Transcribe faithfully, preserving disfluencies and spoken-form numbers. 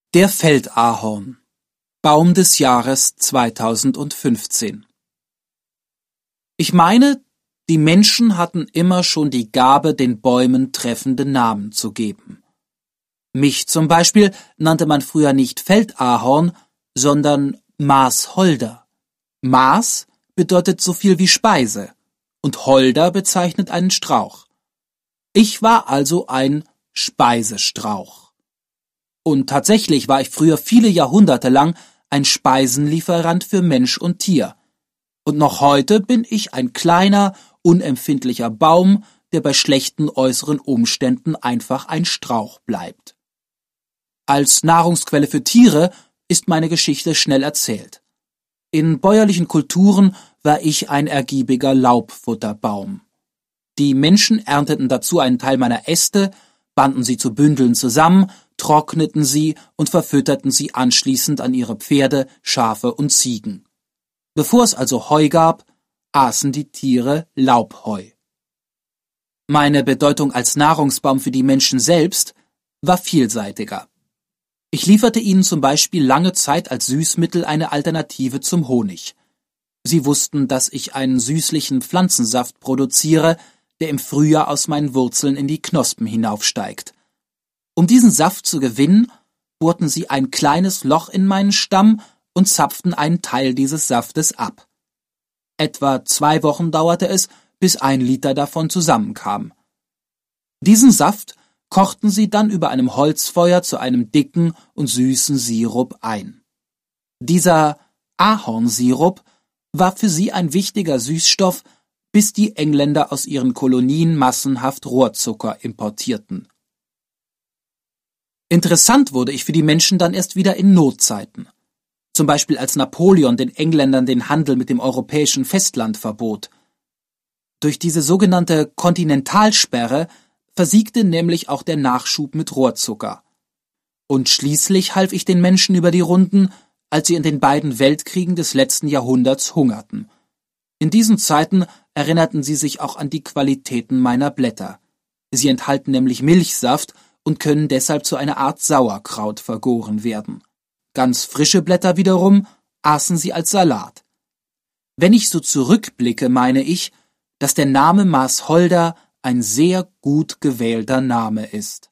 Der Feldahorn. Baum des Jahres zweitausendfünfzehn. Ich meine, die Menschen hatten immer schon die Gabe, den Bäumen treffende Namen zu geben. Mich zum Beispiel nannte man früher nicht Feldahorn, sondern Maßholder. Maß bedeutet so viel wie Speise und Holder bezeichnet einen Strauch. Ich war also ein Speisestrauch. Und tatsächlich war ich früher viele Jahrhunderte lang ein Speisenlieferant für Mensch und Tier. Und noch heute bin ich ein kleiner, unempfindlicher Baum, der bei schlechten äußeren Umständen einfach ein Strauch bleibt. Als Nahrungsquelle für Tiere ist meine Geschichte schnell erzählt. In bäuerlichen Kulturen war ich ein ergiebiger Laubfutterbaum. Die Menschen ernteten dazu einen Teil meiner Äste, banden sie zu Bündeln zusammen, trockneten sie und verfütterten sie anschließend an ihre Pferde, Schafe und Ziegen. Bevor es also Heu gab, aßen die Tiere Laubheu. Meine Bedeutung als Nahrungsbaum für die Menschen selbst war vielseitiger. Ich lieferte ihnen zum Beispiel lange Zeit als Süßmittel eine Alternative zum Honig. Sie wussten, dass ich einen süßlichen Pflanzensaft produziere, der im Frühjahr aus meinen Wurzeln in die Knospen hinaufsteigt. Um diesen Saft zu gewinnen, bohrten sie ein kleines Loch in meinen Stamm und zapften einen Teil dieses Saftes ab. Etwa zwei Wochen dauerte es, bis ein Liter davon zusammenkam. Diesen Saft kochten sie dann über einem Holzfeuer zu einem dicken und süßen Sirup ein. Dieser Ahornsirup war für sie ein wichtiger Süßstoff, bis die Engländer aus ihren Kolonien massenhaft Rohrzucker importierten. Interessant wurde ich für die Menschen dann erst wieder in Notzeiten. Zum Beispiel als Napoleon den Engländern den Handel mit dem europäischen Festland verbot. Durch diese sogenannte Kontinentalsperre versiegte nämlich auch der Nachschub mit Rohrzucker. Und schließlich half ich den Menschen über die Runden, als sie in den beiden Weltkriegen des letzten Jahrhunderts hungerten. In diesen Zeiten erinnerten sie sich auch an die Qualitäten meiner Blätter. Sie enthalten nämlich Milchsaft und können deshalb zu einer Art Sauerkraut vergoren werden. Ganz frische Blätter wiederum aßen sie als Salat. Wenn ich so zurückblicke, meine ich, dass der Name Maßholder ein sehr gut gewählter Name ist.